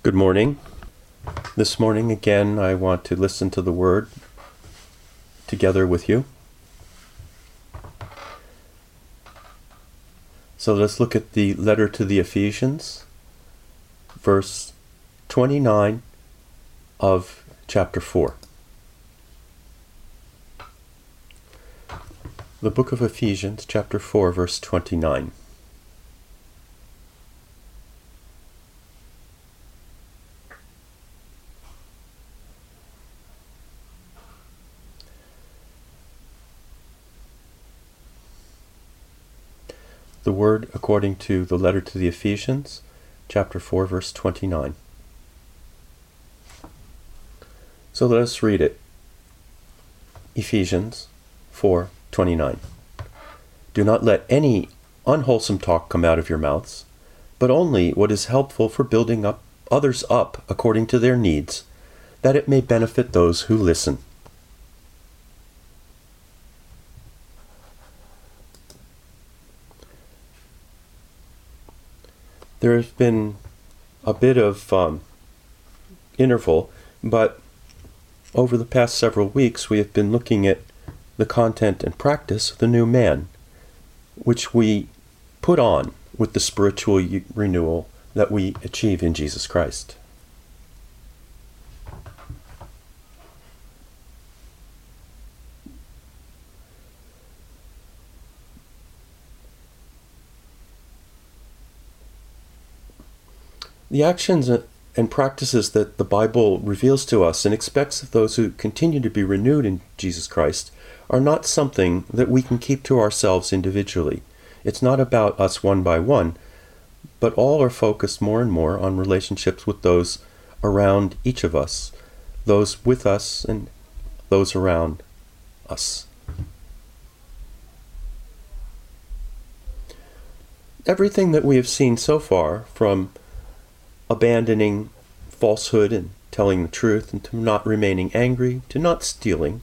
Good morning. This morning again I want to listen to the Word together with you. So let's look at the letter to the Ephesians, verse 29 of chapter 4. The book of Ephesians, chapter 4, verse 29. The word according to the letter to the Ephesians, chapter 4, verse 29. So let us read it. Ephesians 4:29. Do not let any unwholesome talk come out of your mouths, but only what is helpful for building up others up according to their needs, that it may benefit those who listen. There has been a bit of interval, but over the past several weeks we have been looking at the content and practice of the new man, which we put on with the spiritual renewal that we achieve in Jesus Christ. The actions and practices that the Bible reveals to us and expects of those who continue to be renewed in Jesus Christ are not something that we can keep to ourselves individually. It's not about us one by one, but all are focused more and more on relationships with those around each of us, those with us and those around us. Everything that we have seen so far, from abandoning falsehood and telling the truth, and to not remaining angry, to not stealing,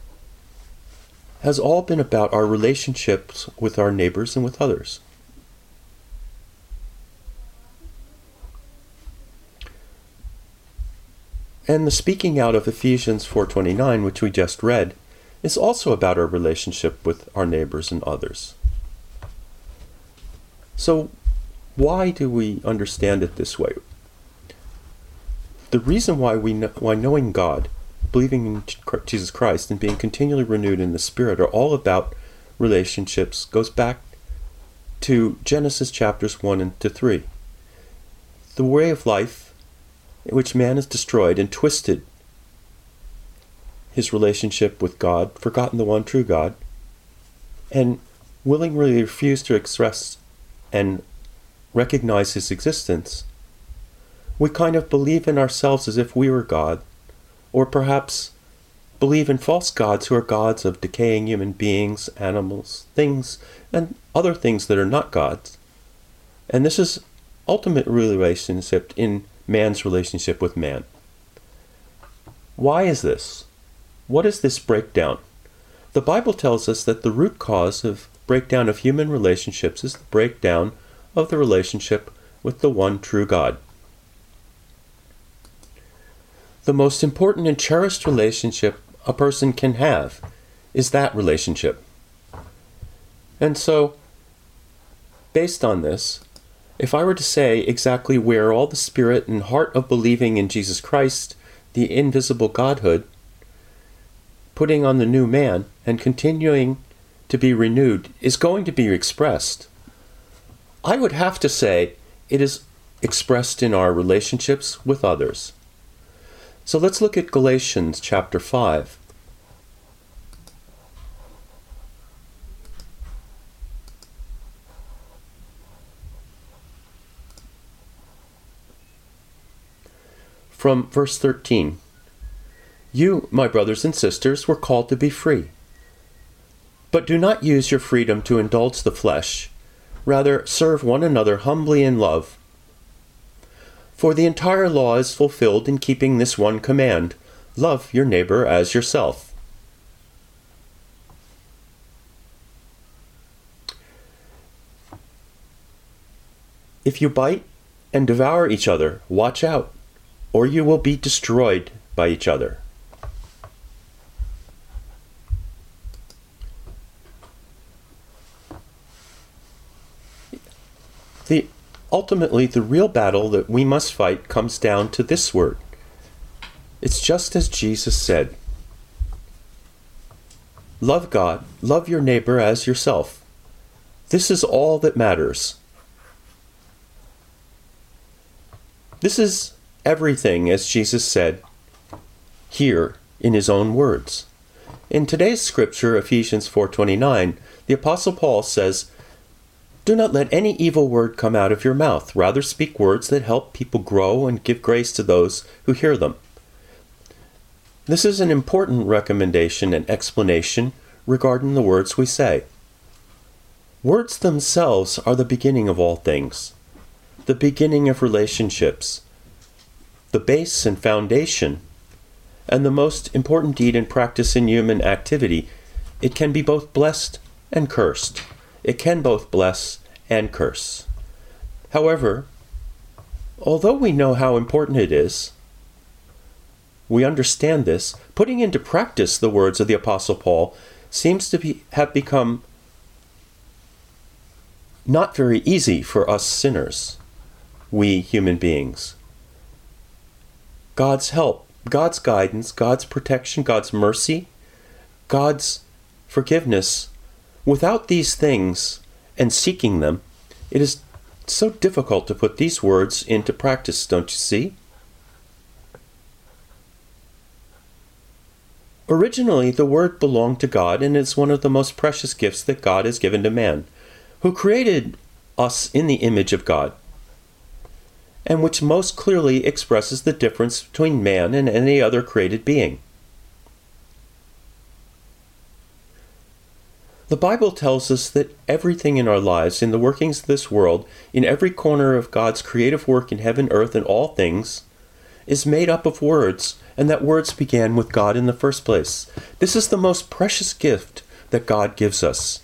has all been about our relationships with our neighbors and with others. And the speaking out of Ephesians 4:29, which we just read, is also about our relationship with our neighbors and others. So why do we understand it this way? The reason why knowing God, believing in Jesus Christ, and being continually renewed in the Spirit are all about relationships goes back to Genesis chapters 1 and 3. The way of life in which man has destroyed and twisted his relationship with God, forgotten the one true God, and willingly refused to express and recognize his existence. We kind of believe in ourselves as if we were God, or perhaps believe in false gods who are gods of decaying human beings, animals, things, and other things that are not gods. And this is ultimate relationship in man's relationship with man. Why is this? What is this breakdown? The Bible tells us that the root cause of breakdown of human relationships is the breakdown of the relationship with the one true God. The most important and cherished relationship a person can have is that relationship. And so, based on this, if I were to say exactly where all the spirit and heart of believing in Jesus Christ, the invisible Godhood, putting on the new man and continuing to be renewed is going to be expressed, I would have to say it is expressed in our relationships with others. So let's look at Galatians chapter 5. From verse 13. You, my brothers and sisters, were called to be free. But do not use your freedom to indulge the flesh. Rather, serve one another humbly in love. For the entire law is fulfilled in keeping this one command: love your neighbor as yourself. If you bite and devour each other, watch out, or you will be destroyed by each other. Ultimately, the real battle that we must fight comes down to this word. It's just as Jesus said. Love God, love your neighbor as yourself. This is all that matters. This is everything, as Jesus said here in his own words. In today's scripture, Ephesians 4:29, the Apostle Paul says, "Do not let any evil word come out of your mouth. Rather speak words that help people grow and give grace to those who hear them." This is an important recommendation and explanation regarding the words we say. Words themselves are the beginning of all things, the beginning of relationships, the base and foundation, and the most important deed and practice in human activity. It can be both blessed and cursed. It can both bless and curse. However, although we know how important it is, we understand this, putting into practice the words of the Apostle Paul seems to have become not very easy for us sinners, we human beings. God's help, God's guidance, God's protection, God's mercy, God's forgiveness, without these things and seeking them, it is so difficult to put these words into practice, don't you see? Originally, the Word belonged to God, and is one of the most precious gifts that God has given to man, who created us in the image of God, and which most clearly expresses the difference between man and any other created being. The Bible tells us that everything in our lives, in the workings of this world, in every corner of God's creative work in heaven, earth, and all things, is made up of words, and that words began with God in the first place. This is the most precious gift that God gives us.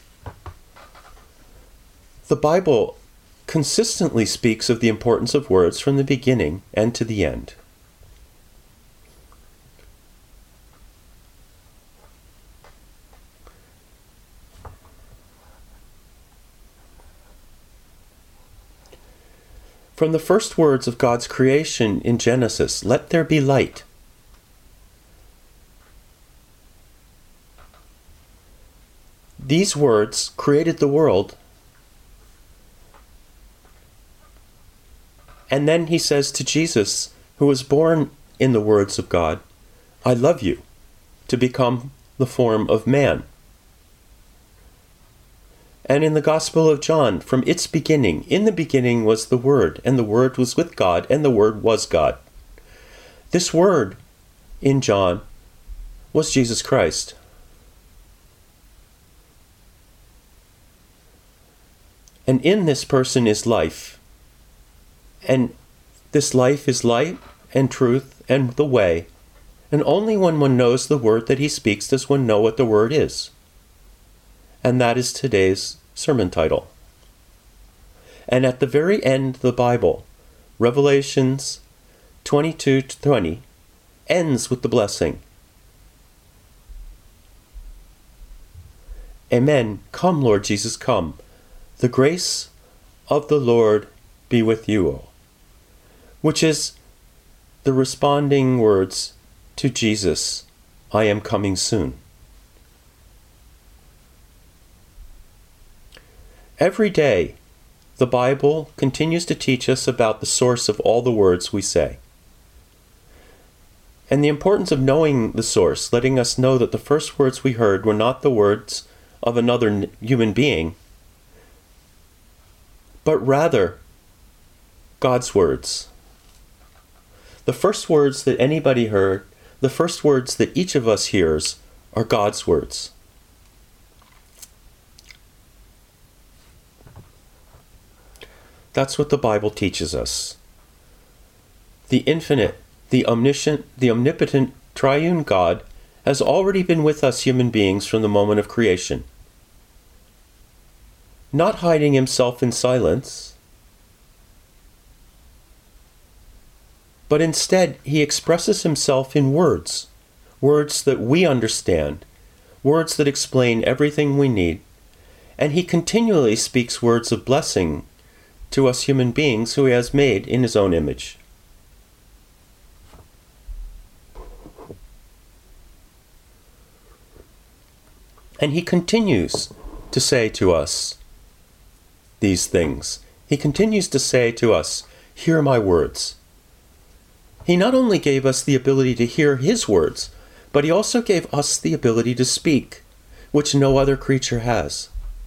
The Bible consistently speaks of the importance of words from the beginning and to the end. From the first words of God's creation in Genesis, "Let there be light," these words created the world. And then he says to Jesus, who was born in the words of God, "I love you," to become the form of man. And in the Gospel of John, from its beginning, in the beginning was the Word, and the Word was with God, and the Word was God. This Word in John was Jesus Christ. And in this person is life. And this life is light and truth and the way. And only when one knows the word that he speaks does one know what the word is. And that is today's sermon title. And at the very end of the Bible, Revelations 22:20, ends with the blessing. Amen. Come, Lord Jesus, come. The grace of the Lord be with you. Which is the responding words to Jesus, I am coming soon. Every day, the Bible continues to teach us about the source of all the words we say. And the importance of knowing the source, letting us know that the first words we heard were not the words of another human being, but rather God's words. The first words that anybody heard, the first words that each of us hears, are God's words. That's what the Bible teaches us. The infinite, the omniscient, the omnipotent, triune God has already been with us human beings from the moment of creation. Not hiding himself in silence, but instead he expresses himself in words, words that we understand, words that explain everything we need, and he continually speaks words of blessing to us human beings who he has made in his own image. And he continues to say to us these things. He continues to say to us, "Hear my words." He not only gave us the ability to hear his words, but he also gave us the ability to speak, which no other creature has.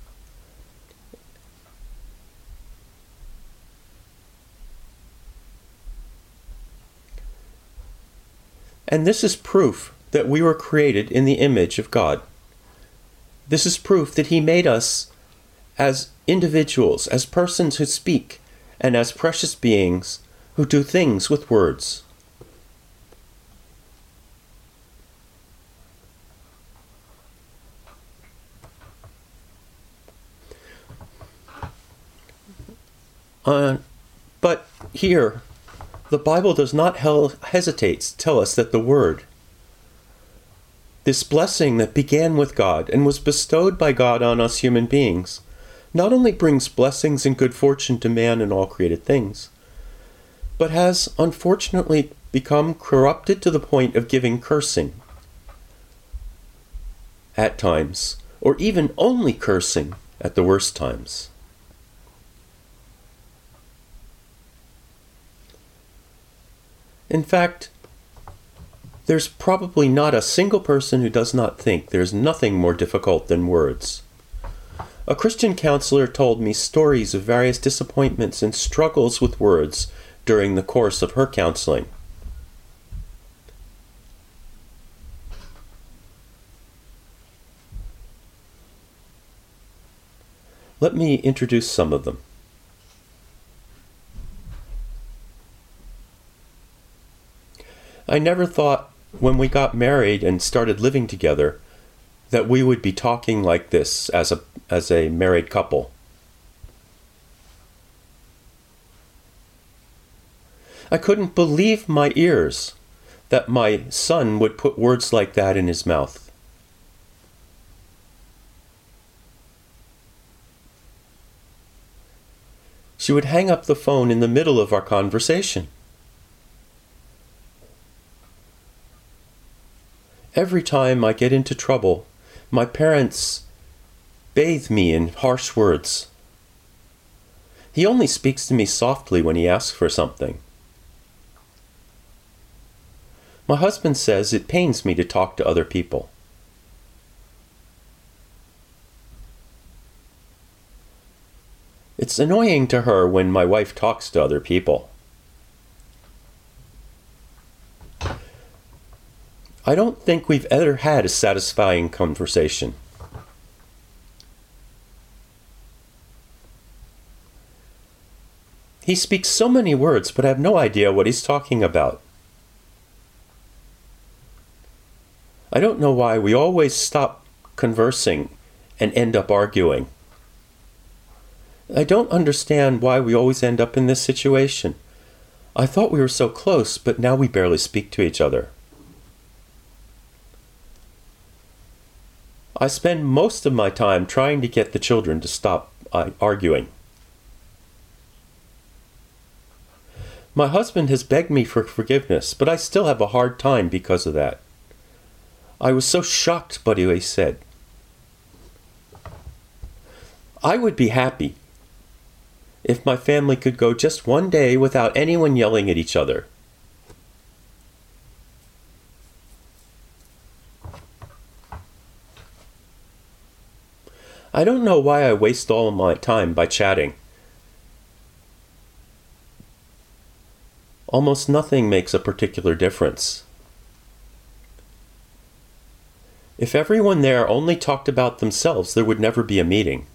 And this is proof that we were created in the image of God. This is proof that he made us as individuals, as persons who speak, and as precious beings who do things with words. But here, the Bible does not hesitate to tell us that the Word, this blessing that began with God and was bestowed by God on us human beings, not only brings blessings and good fortune to man and all created things, but has unfortunately become corrupted to the point of giving cursing at times, or even only cursing at the worst times. In fact, there's probably not a single person who does not think there's nothing more difficult than words. A Christian counselor told me stories of various disappointments and struggles with words during the course of her counseling. Let me introduce some of them. I never thought when we got married and started living together that we would be talking like this as a married couple. I couldn't believe my ears that my son would put words like that in his mouth. She would hang up the phone in the middle of our conversation. Every time I get into trouble, my parents bathe me in harsh words. He only speaks to me softly when he asks for something. My husband says it pains me to talk to other people. It's annoying to her when my wife talks to other people. I don't think we've ever had a satisfying conversation. He speaks so many words, but I have no idea what he's talking about. I don't know why we always stop conversing and end up arguing. I don't understand why we always end up in this situation. I thought we were so close, but now we barely speak to each other. I spend most of my time trying to get the children to stop arguing. My husband has begged me for forgiveness, but I still have a hard time because of that. I was so shocked by what he said. I would be happy if my family could go just one day without anyone yelling at each other. I don't know why I waste all of my time by chatting. Almost nothing makes a particular difference. If everyone there only talked about themselves, there would never be a meeting.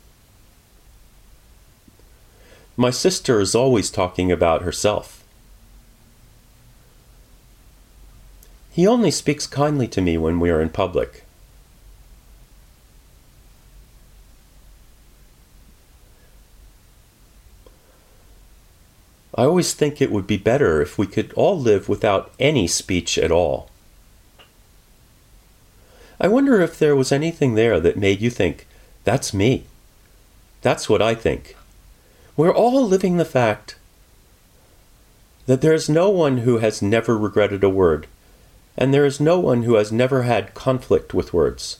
My sister is always talking about herself. He only speaks kindly to me when we are in public. I always think it would be better if we could all live without any speech at all. I wonder if there was anything there that made you think, that's me. That's what I think. We're all living the fact that there is no one who has never regretted a word, and there is no one who has never had conflict with words.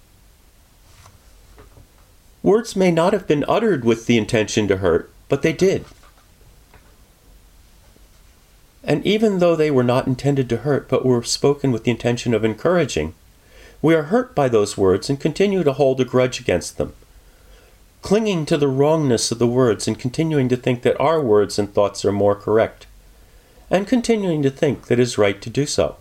Words may not have been uttered with the intention to hurt, but they did. And even though they were not intended to hurt, but were spoken with the intention of encouraging, we are hurt by those words and continue to hold a grudge against them, clinging to the wrongness of the words and continuing to think that our words and thoughts are more correct, and continuing to think that it is right to do so.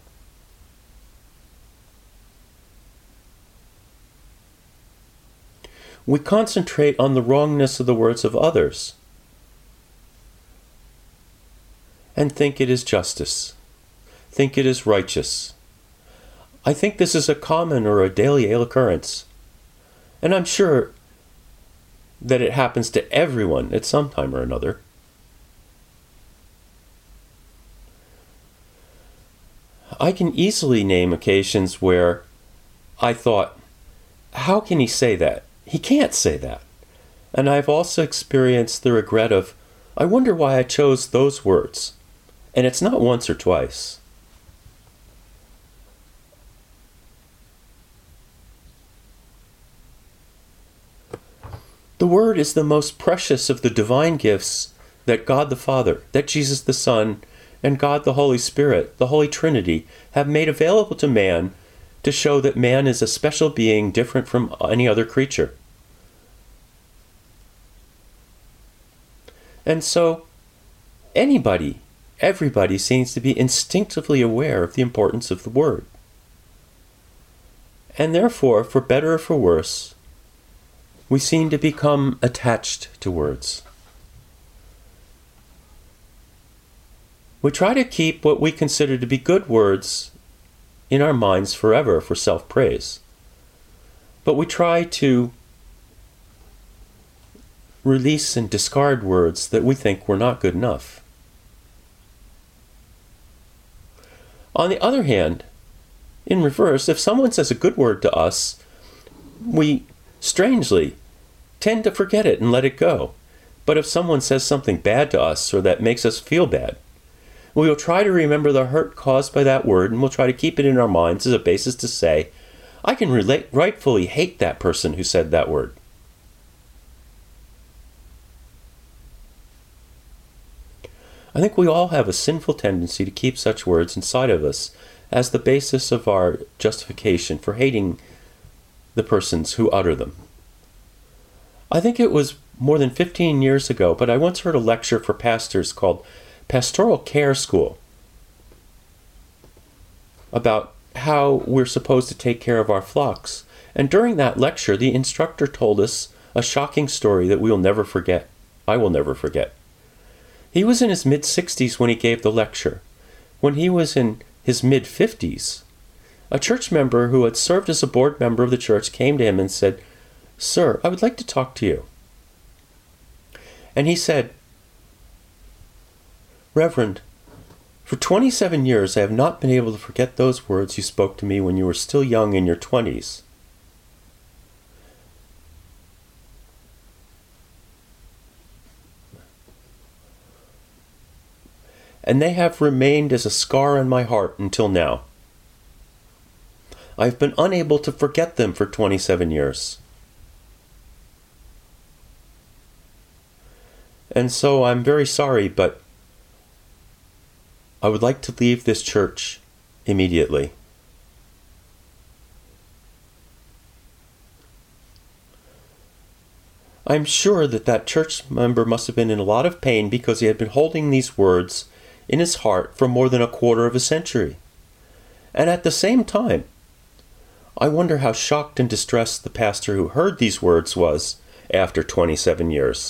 We concentrate on the wrongness of the words of others and think it is justice, think it is righteous. I think this is a common or a daily occurrence, and I'm sure that it happens to everyone at some time or another. I can easily name occasions where I thought, how can he say that? He can't say that. And I've also experienced the regret of, I wonder why I chose those words. And it's not once or twice. The Word is the most precious of the divine gifts that God the Father, that Jesus the Son, and God the Holy Spirit, the Holy Trinity, have made available to man to show that man is a special being different from any other creature. And so, everybody seems to be instinctively aware of the importance of the Word. And therefore, for better or for worse, we seem to become attached to words. We try to keep what we consider to be good words in our minds forever for self-praise. But we try to release and discard words that we think were not good enough. On the other hand, in reverse, if someone says a good word to us, we strangely tend to forget it and let it go. But if someone says something bad to us or that makes us feel bad, we will try to remember the hurt caused by that word, and we'll try to keep it in our minds as a basis to say, I can rightfully hate that person who said that word. I think we all have a sinful tendency to keep such words inside of us as the basis of our justification for hating the persons who utter them. I think it was more than 15 years ago, but I once heard a lecture for pastors called Pastoral Care School about how we're supposed to take care of our flocks. And during that lecture, the instructor told us a shocking story that we will never forget. I will never forget. He was in his mid-60s when he gave the lecture. When he was in his mid-50s, a church member who had served as a board member of the church came to him and said, "Sir, I would like to talk to you." And he said, "Reverend, for 27 years I have not been able to forget those words you spoke to me when you were still young in your 20s. And they have remained as a scar on my heart until now. I've been unable to forget them for 27 years. And so I'm very sorry, but I would like to leave this church immediately." I'm sure that that church member must have been in a lot of pain because he had been holding these words in his heart for more than a quarter of a century. And at the same time, I wonder how shocked and distressed the pastor who heard these words was after 27 years.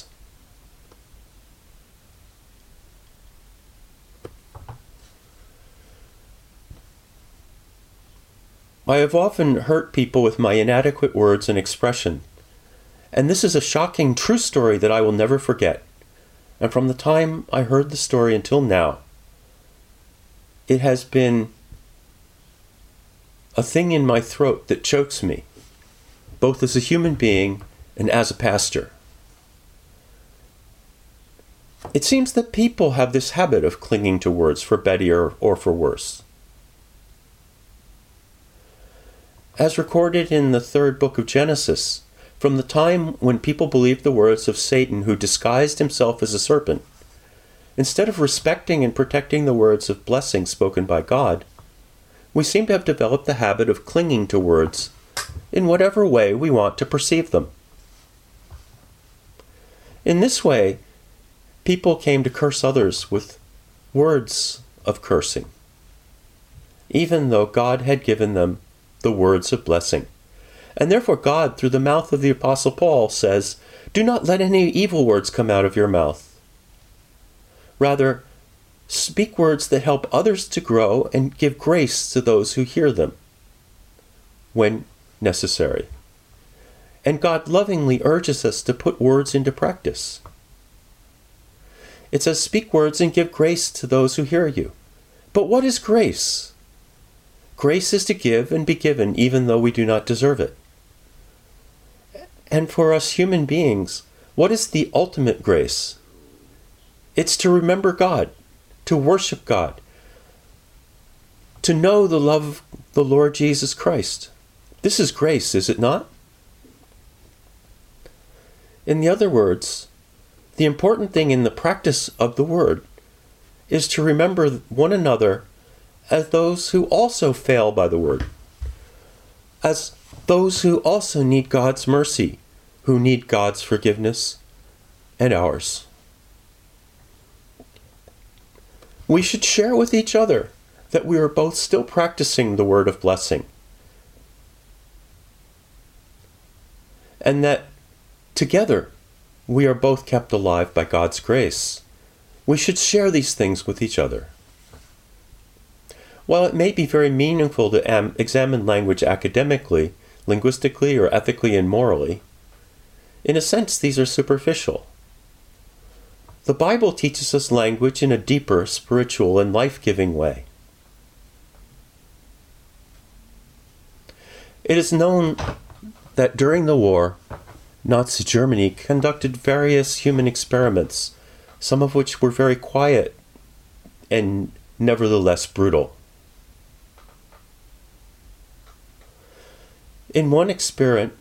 I have often hurt people with my inadequate words and expression, and this is a shocking true story that I will never forget. And from the time I heard the story until now, it has been a thing in my throat that chokes me, both as a human being and as a pastor. It seems that people have this habit of clinging to words for better or for worse. As recorded in the 3rd book of Genesis, from the time when people believed the words of Satan, who disguised himself as a serpent, instead of respecting and protecting the words of blessing spoken by God, we seem to have developed the habit of clinging to words in whatever way we want to perceive them. In this way, people came to curse others with words of cursing, even though God had given them the words of blessing. And therefore God, through the mouth of the Apostle Paul, says, "Do not let any evil words come out of your mouth. Rather, speak words that help others to grow and give grace to those who hear them when necessary." And God lovingly urges us to put words into practice. It says, "Speak words and give grace to those who hear you." But what is grace? Grace is to give and be given even though we do not deserve it. And for us human beings, what is the ultimate grace? It's to remember God, to worship God, to know the love of the Lord Jesus Christ. This is grace, is it not? In other words, the important thing in the practice of the word is to remember one another as those who also fail by the word, as those who also need God's mercy, who need God's forgiveness and ours. We should share with each other that we are both still practicing the word of blessing, and that together we are both kept alive by God's grace. We should share these things with each other. While it may be very meaningful to examine language academically, linguistically, or ethically and morally, in a sense these are superficial. The Bible teaches us language in a deeper, spiritual, and life-giving way. It is known that during the war, Nazi Germany conducted various human experiments, some of which were very quiet and nevertheless brutal. In one experiment,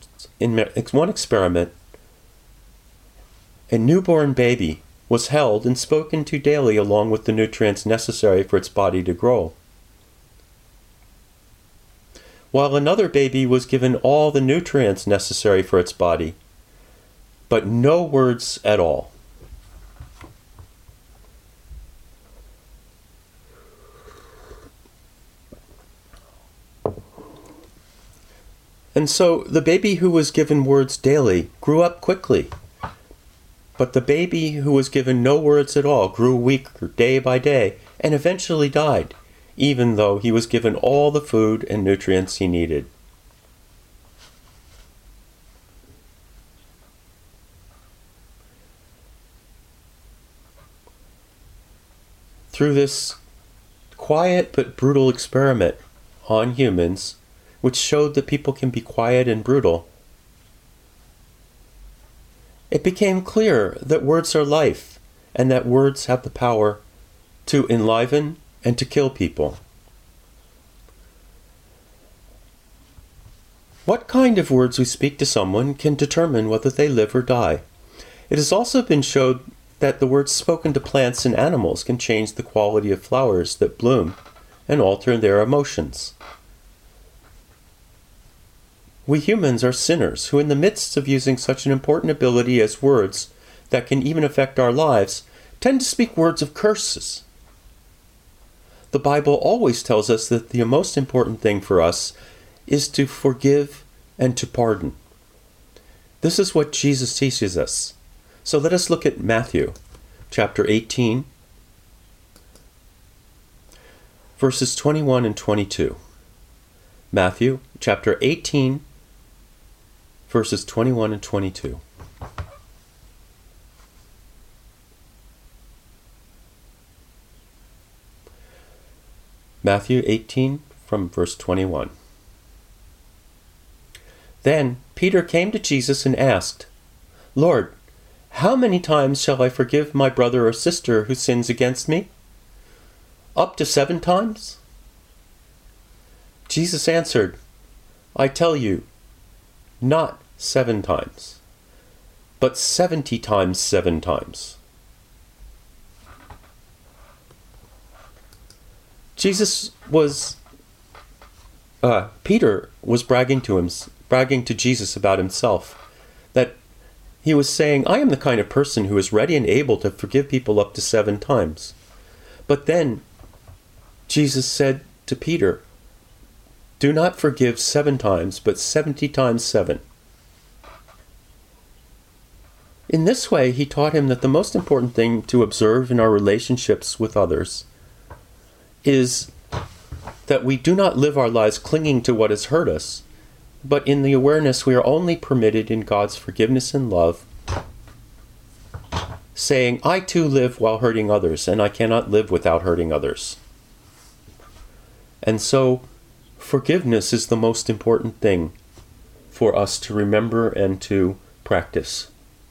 a newborn baby was held and spoken to daily along with the nutrients necessary for its body to grow, while another baby was given all the nutrients necessary for its body, but no words at all. And so the baby who was given words daily grew up quickly, but the baby who was given no words at all grew weaker day by day and eventually died, even though he was given all the food and nutrients he needed. Through this quiet but brutal experiment on humans, which showed that people can be quiet and brutal, it became clear that words are life, and that words have the power to enliven and to kill people. What kind of words we speak to someone can determine whether they live or die. It has also been shown that the words spoken to plants and animals can change the quality of flowers that bloom and alter their emotions. We humans are sinners who, in the midst of using such an important ability as words that can even affect our lives, tend to speak words of curses. The Bible always tells us that the most important thing for us is to forgive and to pardon. This is what Jesus teaches us. So let us look at Matthew chapter 18, verses 21 and 22. Matthew chapter 18, verses 21 and 22. Matthew 18 from verse 21. Then Peter came to Jesus and asked, "Lord, how many times shall I forgive my brother or sister who sins against me? Up to 7 times?" Jesus answered, "I tell you, not 7 times, but 70 times 7 times." Peter was bragging to Jesus about himself, that he was saying, "I am the kind of person who is ready and able to forgive people up to 7 times. But then Jesus said to Peter, "Do not forgive 7 times, but 70 times 7. In this way, he taught him that the most important thing to observe in our relationships with others is that we do not live our lives clinging to what has hurt us, but in the awareness we are only permitted in God's forgiveness and love, saying, "I too live while hurting others, and I cannot live without hurting others." And so, forgiveness is the most important thing for us to remember and to practice.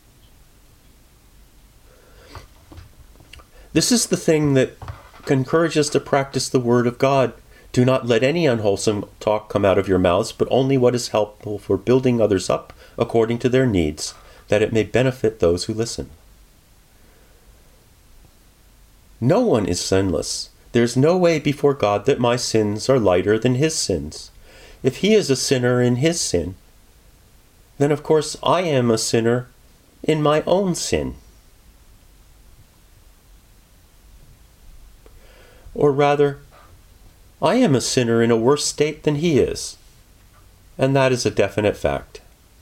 This is the thing that encourages us to practice the Word of God. Do not let any unwholesome talk come out of your mouths, but only what is helpful for building others up according to their needs, that it may benefit those who listen. No one is sinless. There is no way before God that my sins are lighter than his sins. If he is a sinner in his sin, then of course I am a sinner in my own sin. Or rather, I am a sinner in a worse state than he is, and that is a definite fact.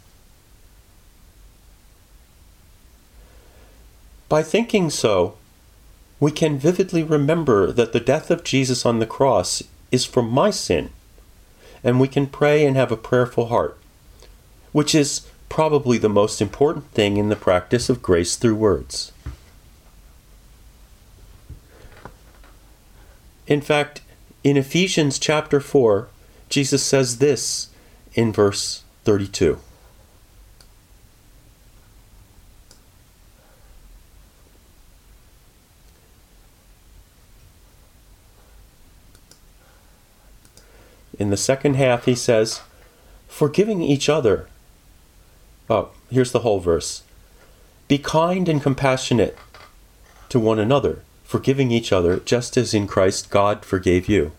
By thinking so, we can vividly remember that the death of Jesus on the cross is for my sin, and we can pray and have a prayerful heart, which is probably the most important thing in the practice of grace through words. In fact, in Ephesians chapter 4, Jesus says this in verse 32. In the second half, he says, "Forgiving each other." Oh, here's the whole verse. "Be kind and compassionate to one another, forgiving each other, just as in Christ God forgave you."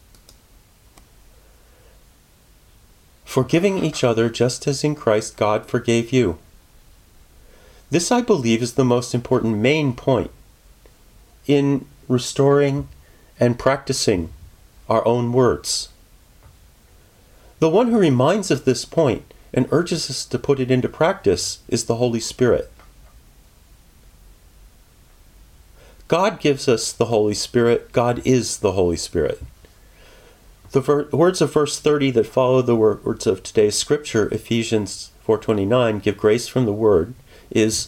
Forgiving each other, just as in Christ God forgave you. This, I believe, is the most important main point in restoring and practicing our own words. The one who reminds us of this point and urges us to put it into practice is the Holy Spirit. God gives us the Holy Spirit. God is the Holy Spirit. The words of verse 30 that follow the words of today's scripture, Ephesians 4:29, give grace from the Word, is,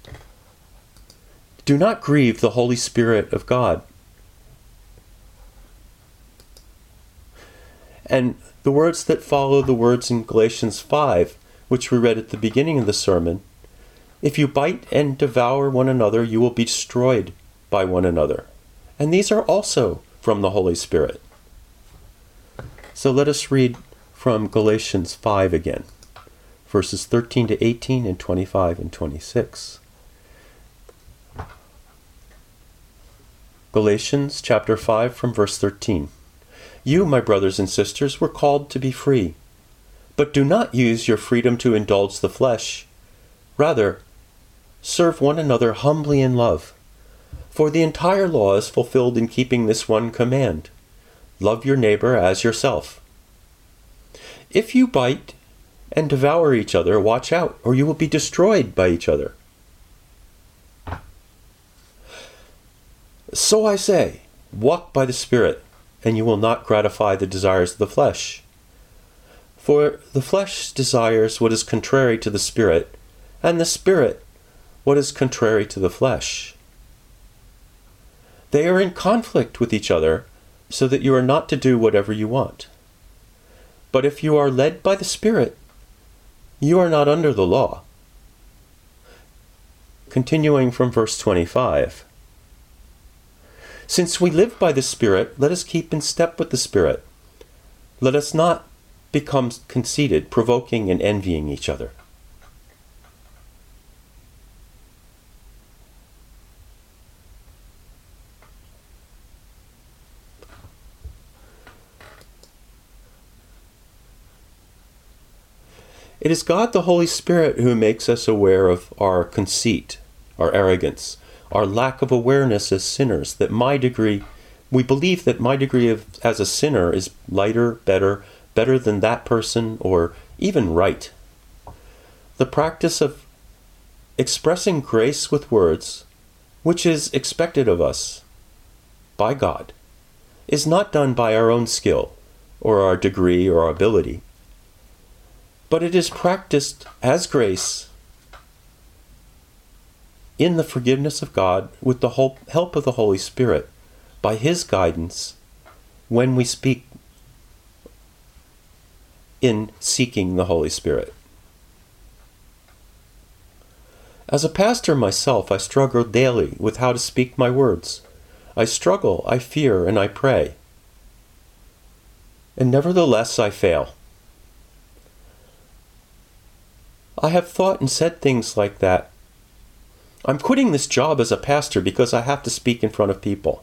"Do not grieve the Holy Spirit of God." And the words that follow the words in Galatians 5, which we read at the beginning of the sermon, "If you bite and devour one another, you will be destroyed by one another." And these are also from the Holy Spirit. So let us read from Galatians 5 again, verses 13 to 18 and 25 and 26. Galatians chapter 5 from verse 13. "You, my brothers and sisters, were called to be free, but do not use your freedom to indulge the flesh. Rather, serve one another humbly in love. For the entire law is fulfilled in keeping this one command: love your neighbor as yourself. If you bite and devour each other, watch out, or you will be destroyed by each other. So I say, walk by the Spirit, and you will not gratify the desires of the flesh. For the flesh desires what is contrary to the Spirit, and the Spirit what is contrary to the flesh. They are in conflict with each other, so that you are not to do whatever you want. But if you are led by the Spirit, you are not under the law. Continuing from verse 25. Since we live by the Spirit, let us keep in step with the Spirit. Let us not become conceited, provoking and envying each other. It is God the Holy Spirit who makes us aware of our conceit, our arrogance, our lack of awareness as sinners, that we believe that my degree as a sinner is lighter, better than that person, or even right. The practice of expressing grace with words, which is expected of us by God, is not done by our own skill, or our degree, or our ability. But it is practiced as grace in the forgiveness of God with the help of the Holy Spirit, by His guidance, when we speak in seeking the Holy Spirit. As a pastor myself, I struggle daily with how to speak my words. I struggle, I fear, and I pray. And nevertheless, I fail. I have thought and said things like that. I'm quitting this job as a pastor because I have to speak in front of people.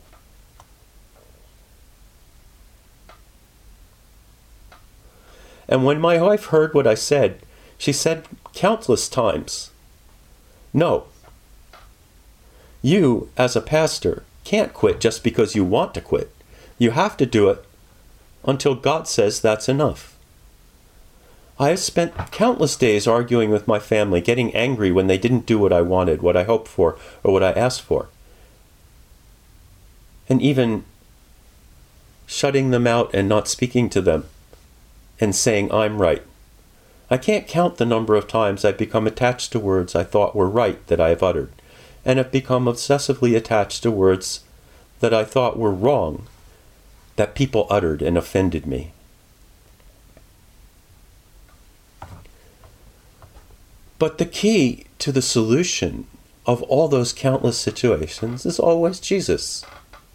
And when my wife heard what I said, she said countless times, "No, you, as a pastor, can't quit just because you want to quit. You have to do it until God says that's enough." I have spent countless days arguing with my family, getting angry when they didn't do what I wanted, what I hoped for, or what I asked for. And even shutting them out and not speaking to them and saying I'm right. I can't count the number of times I've become attached to words I thought were right that I have uttered, and have become obsessively attached to words that I thought were wrong that people uttered and offended me. But the key to the solution of all those countless situations is always Jesus.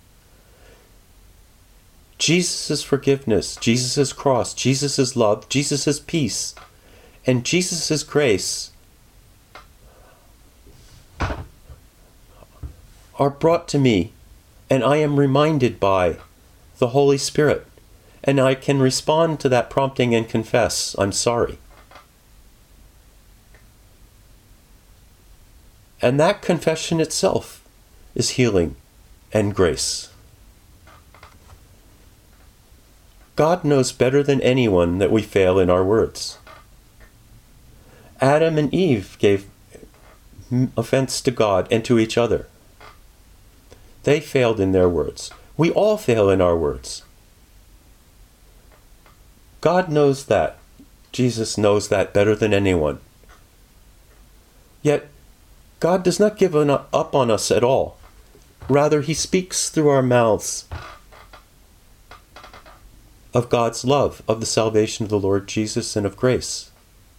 Jesus' forgiveness, Jesus' cross, Jesus' love, Jesus' peace, and Jesus' grace are brought to me, and I am reminded by the Holy Spirit, and I can respond to that prompting and confess, I'm sorry. And that confession itself is healing and grace. God knows better than anyone that we fail in our words. Adam and Eve gave offense to God and to each other. They failed in their words. We all fail in our words. God knows that. Jesus knows that better than anyone. Yet, God does not give up on us at all. Rather, He speaks through our mouths of God's love, of the salvation of the Lord Jesus, and of grace.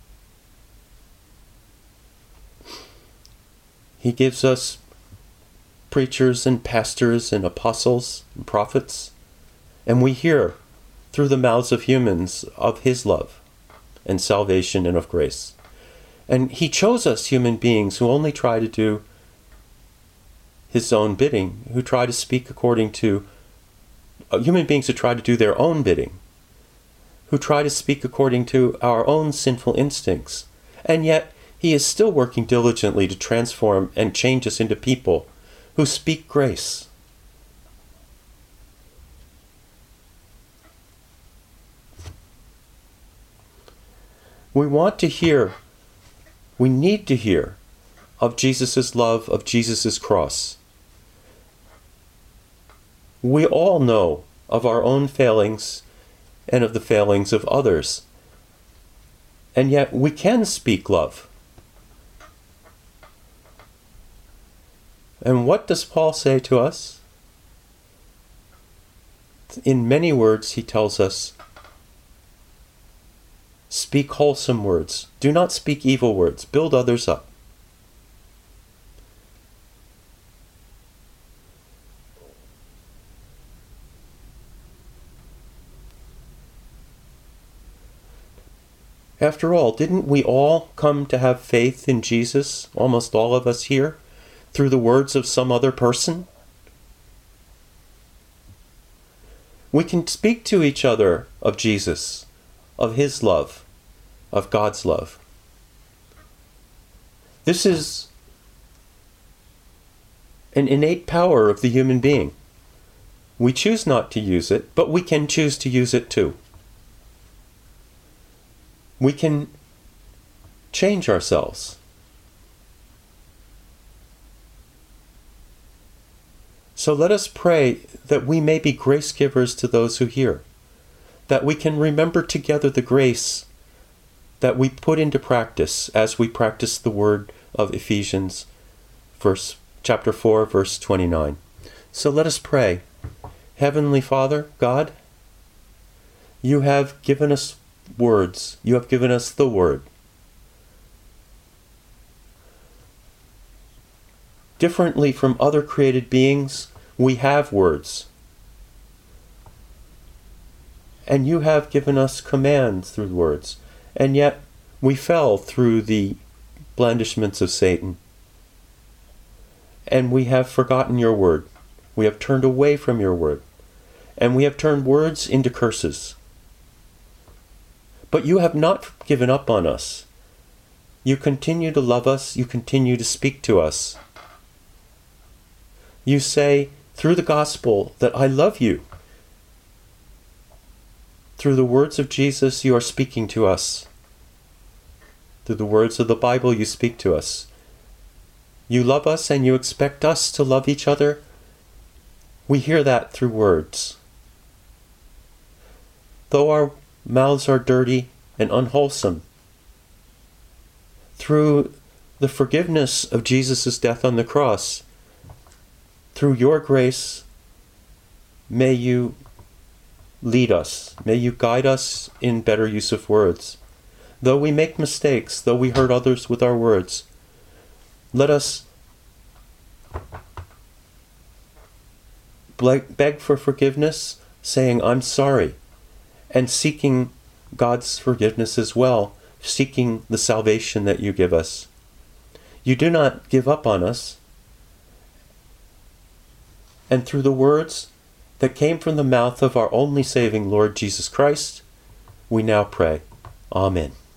He gives us preachers and pastors and apostles and prophets, and we hear through the mouths of humans of His love and salvation and of grace. And He chose us human beings who only try to do His own bidding, who try to speak according to human beings who try to do their own bidding, who try to speak according to our own sinful instincts. And yet He is still working diligently to transform and change us into people who speak grace. We need to hear of Jesus' love, of Jesus' cross. We all know of our own failings and of the failings of others. And yet we can speak love. And what does Paul say to us? in many words, he tells us, speak wholesome words. Do not speak evil words. Build others up. After all, didn't we all come to have faith in Jesus, almost all of us here, through the words of some other person? We can speak to each other of Jesus, of his love, of God's love. This is an innate power of the human being. We choose not to use it, but we can choose to use it too. We can change ourselves. So let us pray that we may be grace givers to those who hear, that we can remember together the grace that we put into practice as we practice the word of Ephesians, chapter 4, verse 29. So let us pray. Heavenly Father, God, you have given us words. You have given us the word. Differently from other created beings, we have words. And you have given us commands through words. And yet we fell through the blandishments of Satan. And we have forgotten your word. We have turned away from your word. And we have turned words into curses. But you have not given up on us. You continue to love us. You continue to speak to us. You say through the gospel that I love you. Through the words of Jesus, you are speaking to us. Through the words of the Bible, you speak to us. You love us and you expect us to love each other. We hear that through words. Though our mouths are dirty and unwholesome, through the forgiveness of Jesus' death on the cross, through your grace, may you lead us. May you guide us in better use of words. Though we make mistakes, though we hurt others with our words, let us beg for forgiveness, saying, I'm sorry, and seeking God's forgiveness as well, seeking the salvation that you give us. You do not give up on us. And through the words that came from the mouth of our only saving Lord Jesus Christ, we now pray. Amen.